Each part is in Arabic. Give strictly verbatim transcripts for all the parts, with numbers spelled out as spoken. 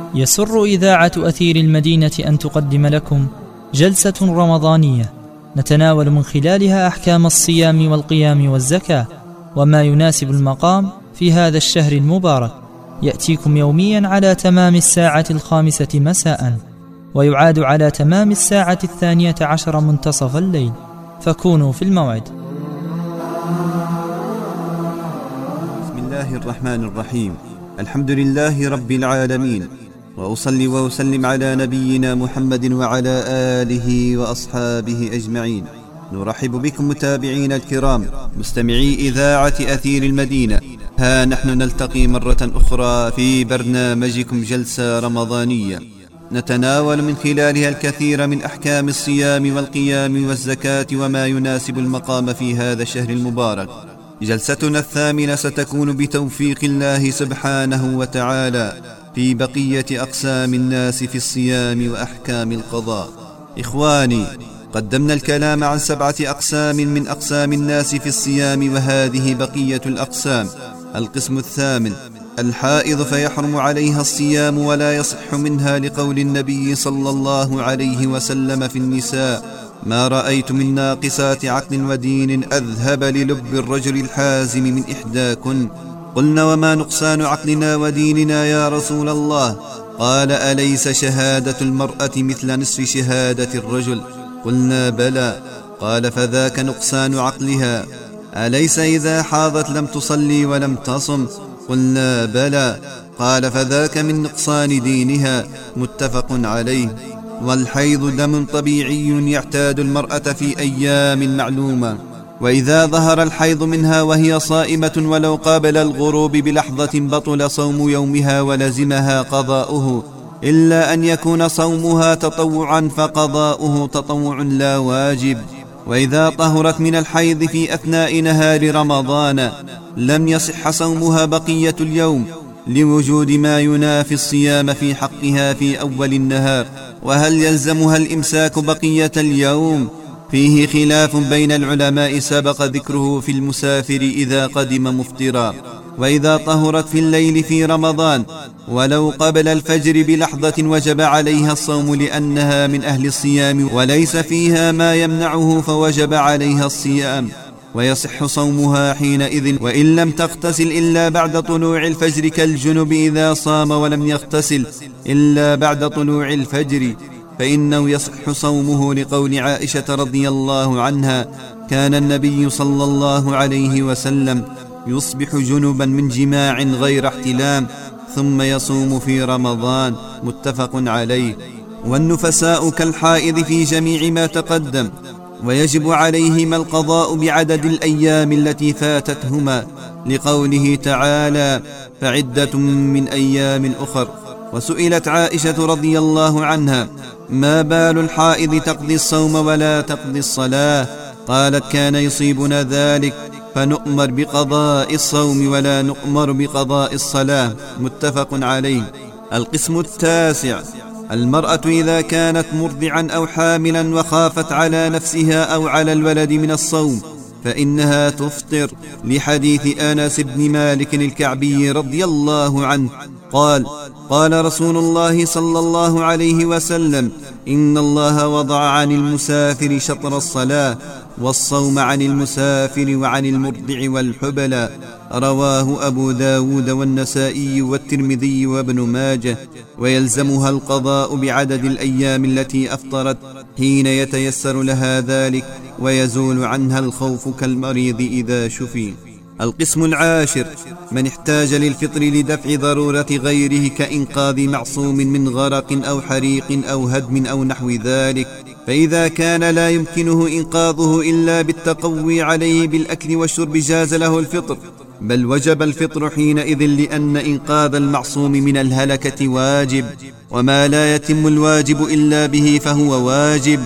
يسر إذاعة أثير المدينة أن تقدم لكم جلسة رمضانية نتناول من خلالها أحكام الصيام والقيام والزكاة وما يناسب المقام في هذا الشهر المبارك. يأتيكم يوميا على تمام الساعة الخامسة مساء، ويعاد على تمام الساعة الثانية عشر منتصف الليل، فكونوا في الموعد. بسم الله الرحمن الرحيم. الحمد لله رب العالمين، وأصلي وأسلم على نبينا محمد وعلى آله وأصحابه أجمعين. نرحب بكم متابعين الكرام مستمعي إذاعة أثير المدينة. ها نحن نلتقي مرة أخرى في برنامجكم جلسة رمضانية نتناول من خلالها الكثير من أحكام الصيام والقيام والزكاة وما يناسب المقام في هذا الشهر المبارك. جلستنا الثامنة ستكون بتوفيق الله سبحانه وتعالى في بقية أقسام الناس في الصيام وأحكام القضاء. إخواني، قدمنا الكلام عن سبعة أقسام من أقسام الناس في الصيام، وهذه بقية الأقسام. القسم الثامن: الحائض فيحرم عليها الصيام ولا يصح منها، لقول النبي صلى الله عليه وسلم في النساء: ما رأيت من ناقصات عقل ودين أذهب للب الرجل الحازم من إحداكن. قلنا: وما نقصان عقلنا وديننا يا رسول الله؟ قال: أليس شهادة المرأة مثل نصف شهادة الرجل؟ قلنا: بلى. قال: فذاك نقصان عقلها. أليس إذا حاضت لم تصلي ولم تصم؟ قلنا: بلى. قال: فذاك من نقصان دينها. متفق عليه. والحيض دم طبيعي يعتاد المرأة في أيام معلومة، وإذا ظهر الحيض منها وهي صائمة ولو قابل الغروب بلحظة بطل صوم يومها ولزمها قضاؤه، إلا أن يكون صومها تطوعا فقضاؤه تطوع لا واجب. وإذا طهرت من الحيض في أثناء نهار رمضان لم يصح صومها بقية اليوم، لوجود ما ينافي الصيام في حقها في أول النهار. وهل يلزمها الإمساك بقية اليوم؟ فيه خلاف بين العلماء سبق ذكره في المسافر إذا قدم مفطرا. وإذا طهرت في الليل في رمضان ولو قبل الفجر بلحظة وجب عليها الصوم، لأنها من أهل الصيام وليس فيها ما يمنعه فوجب عليها الصيام، ويصح صومها حينئذ، وإن لم تغتسل إلا بعد طلوع الفجر، كالجنب إذا صام ولم يغتسل إلا بعد طلوع الفجر فإنه يصح صومه، لقول عائشة رضي الله عنها: كان النبي صلى الله عليه وسلم يصبح جنبا من جماع غير احتلام ثم يصوم في رمضان. متفق عليه. والنفساء كالحائض في جميع ما تقدم، ويجب عليهما القضاء بعدد الأيام التي فاتتهما، لقوله تعالى: فعدة من أيام أخر. وسئلت عائشة رضي الله عنها: ما بال الحائض تقضي الصوم ولا تقضي الصلاة؟ قالت: كان يصيبنا ذلك فنؤمر بقضاء الصوم ولا نؤمر بقضاء الصلاة. متفق عليه. القسم التاسع: المرأة إذا كانت مرضعا أو حاملا وخافت على نفسها أو على الولد من الصوم فإنها تفطر، لحديث أنس بن مالك الكعبي رضي الله عنه قال: قال رسول الله صلى الله عليه وسلم: إن الله وضع عن المسافر شطر الصلاة، والصوم عن المسافر وعن المرضع والحبلى. رواه أبو داود والنسائي والترمذي وابن ماجه. ويلزمها القضاء بعدد الأيام التي أفطرت حين يتيسر لها ذلك، ويزول عنها الخوف كالمريض إذا شفي. القسم العاشر: من احتاج للفطر لدفع ضرورة غيره كإنقاذ معصوم من غرق أو حريق أو هدم أو نحو ذلك، فإذا كان لا يمكنه إنقاذه إلا بالتقوي عليه بالأكل والشرب جاز له الفطر، بل وجب الفطر حينئذ، لأن إنقاذ المعصوم من الهلكة واجب، وما لا يتم الواجب إلا به فهو واجب،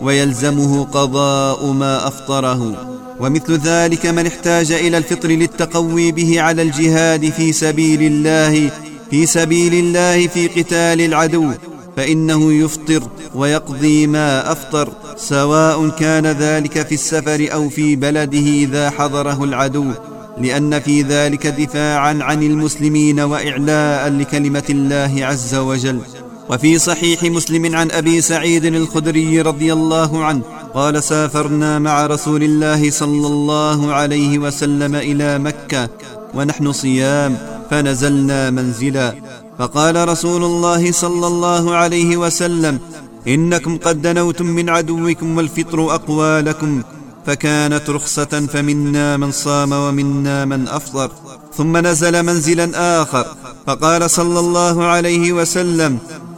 ويلزمه قضاء ما أفطره. ومثل ذلك من احتاج إلى الفطر للتقوي به على الجهاد في سبيل الله في سبيل الله في قتال العدو، فإنه يفطر ويقضي ما أفطر، سواء كان ذلك في السفر أو في بلده إذا حضره العدو، لأن في ذلك دفاعا عن المسلمين وإعلاء لكلمة الله عز وجل. وفي صحيح مسلم عن أبي سعيد الخدري رضي الله عنه قال: سافرنا مع رسول الله صلى الله عليه وسلم إلى مكة ونحن صيام، فنزلنا منزلا، فقال رسول الله صلى الله عليه وسلم: إنكم قد دنوتم من عدوكم والفطر أقوى لكم، فكانت رخصة، فمنا من صام ومنا من أفطر. ثم نزل منزلا آخر فقال صلى الله عليه وسلم: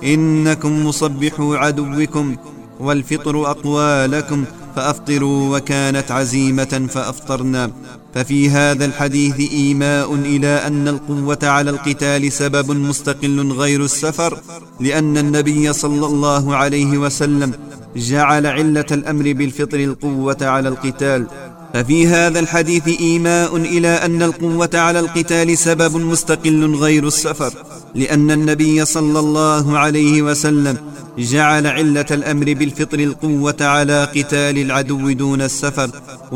إنكم مصبحوا عدوكم والفطر أقوى لكم، فأفطروا، وكانت عزيمة فأفطرنا. ففي هذا الحديث إيماء إلى أن القوة على القتال سبب مستقل غير السفر، لأن النبي صلى الله عليه وسلم جعل علة الأمر بالفطر القوة على القتال. ففي هذا الحديث إيماء إلى أن القوة على القتال سبب مستقل غير السفر، لأن النبي صلى الله عليه وسلم جعل علة الأمر بالفطر القوة على قتال العدو دون السفر،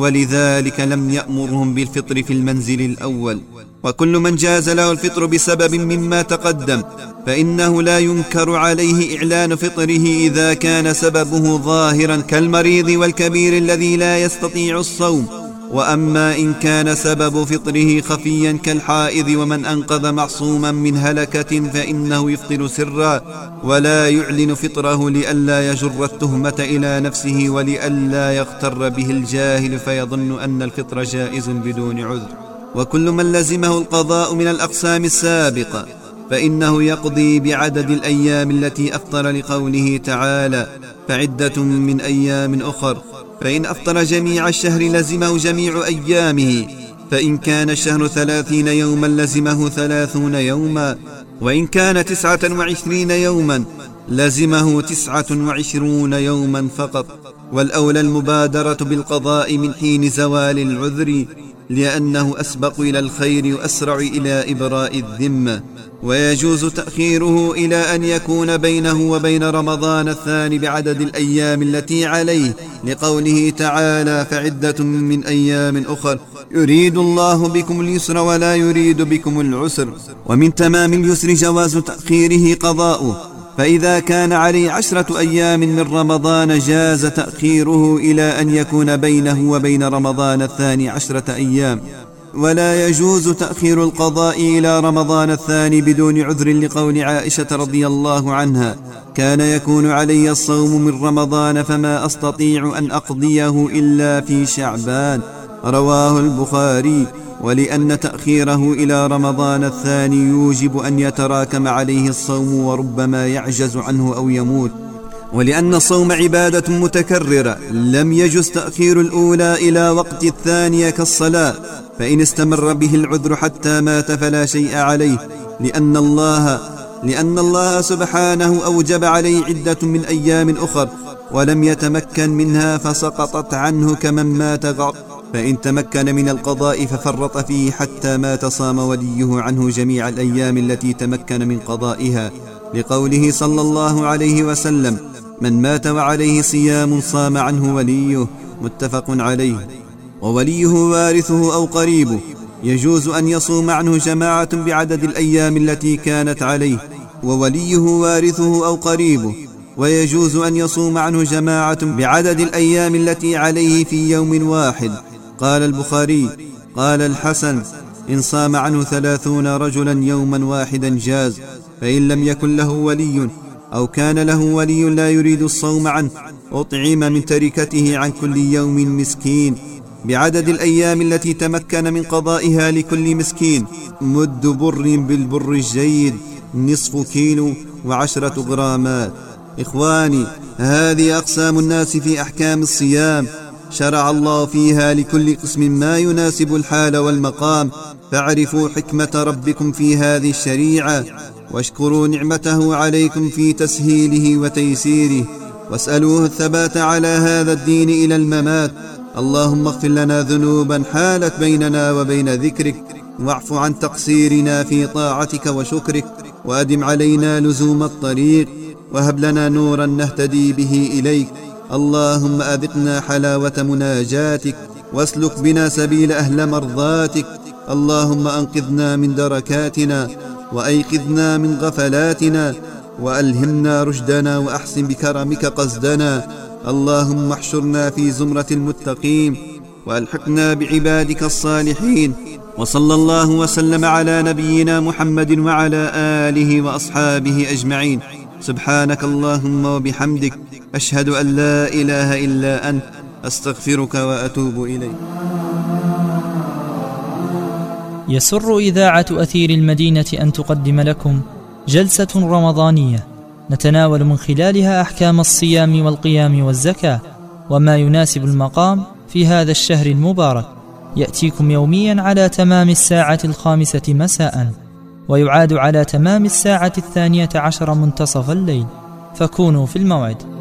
ولذلك لم يأمرهم بالفطر في المنزل الأول. وكل من جاز له الفطر بسبب مما تقدم فإنه لا ينكر عليه إعلان فطره إذا كان سببه ظاهرا كالمريض والكبير الذي لا يستطيع الصوم. وأما إن كان سبب فطره خفيا كالحائض ومن أنقذ معصوما من هلكة فإنه يفطر سرا ولا يعلن فطره لئلا يجر التهمة إلى نفسه ولئلا يغتر به الجاهل فيظن أن الفطر جائز بدون عذر. وكل من لزمه القضاء من الأقسام السابقة فإنه يقضي بعدد الأيام التي أفطر، لقوله تعالى: فعدة من أيام أخر. فإن أفطر جميع الشهر لزمه جميع أيامه، فإن كان الشهر ثلاثين يوما لزمه ثلاثون يوما، وإن كان تسعة وعشرين يوما لزمه تسعة وعشرون يوما فقط. والأولى المبادرة بالقضاء من حين زوال العذر، لأنه أسبق إلى الخير وأسرع إلى إبراء الذمة. ويجوز تأخيره إلى أن يكون بينه وبين رمضان الثاني بعدد الأيام التي عليه، لقوله تعالى: فعدة من أيام أخر يريد الله بكم اليسر ولا يريد بكم العسر. ومن تمام اليسر جواز تأخيره قضاؤه، فإذا كان عليه عشرة أيام من رمضان جاز تأخيره إلى أن يكون بينه وبين رمضان الثاني عشرة أيام. ولا يجوز تأخير القضاء إلى رمضان الثاني بدون عذر، لقول عائشة رضي الله عنها: كان يكون علي الصوم من رمضان فما أستطيع أن أقضيه إلا في شعبان، رواه البخاري. ولأن تأخيره إلى رمضان الثاني يوجب أن يتراكم عليه الصوم وربما يعجز عنه أو يموت. ولأن الصوم عبادة متكررة لم يجز تأخير الأولى إلى وقت الثانية كالصلاة، فإن استمر به العذر حتى مات فلا شيء عليه، لأن الله لأن الله سبحانه أوجب عليه عدة من أيام أخر ولم يتمكن منها فسقطت عنه كمن مات غر. فإن تمكن من القضاء ففرط فيه حتى مات صام وليه عنه جميع الأيام التي تمكن من قضائها، لقوله صلى الله عليه وسلم: من مات وعليه صيام صام عنه وليه، متفق عليه. ووليه وارثه أو قريبه يجوز أن يصوم عنه جماعة بعدد الأيام التي كانت عليه، ووليه وارثه أو قريبه ويجوز أن يصوم عنه جماعة بعدد الأيام التي عليه في يوم واحد. قال البخاري: قال الحسن: إن صام عنه ثلاثون رجلا يوما واحدا جاز. فإن لم يكن له ولي أو كان له ولي لا يريد الصوم عنه أطعم من تركته عن كل يوم مسكين بعدد الأيام التي تمكن من قضائها لكل مسكين مد بر بالبر الجيد نصف كيلو وعشرة غرامات. إخواني، هذه أقسام الناس في أحكام الصيام، شرع الله فيها لكل قسم ما يناسب الحال والمقام، فاعرفوا حكمة ربكم في هذه الشريعة واشكروا نعمته عليكم في تسهيله وتيسيره، واسألوه الثبات على هذا الدين إلى الممات. اللهم اغفر لنا ذنوبا حالت بيننا وبين ذكرك، واعف عن تقصيرنا في طاعتك وشكرك، وأدم علينا لزوم الطريق، وهب لنا نورا نهتدي به إليك. اللهم أذقنا حلاوة مناجاتك، واسلك بنا سبيل أهل مرضاتك، اللهم أنقذنا من دركاتنا، وأيقظنا من غفلاتنا، وألهمنا رشدنا، وأحسن بكرمك قصدنا. اللهم احشرنا في زمرة المتقين، وألحقنا بعبادك الصالحين. وصلى الله وسلم على نبينا محمد وعلى آله وأصحابه أجمعين. سبحانك اللهم وبحمدك، أشهد أن لا إله إلا أنت، أستغفرك وأتوب إليك. يسر إذاعة أثير المدينة أن تقدم لكم جلسة رمضانية نتناول من خلالها أحكام الصيام والقيام والزكاة وما يناسب المقام في هذا الشهر المبارك. يأتيكم يوميا على تمام الساعة الخامسة مساء، ويعاد على تمام الساعة الثانية عشر منتصف الليل، فكونوا في الموعد.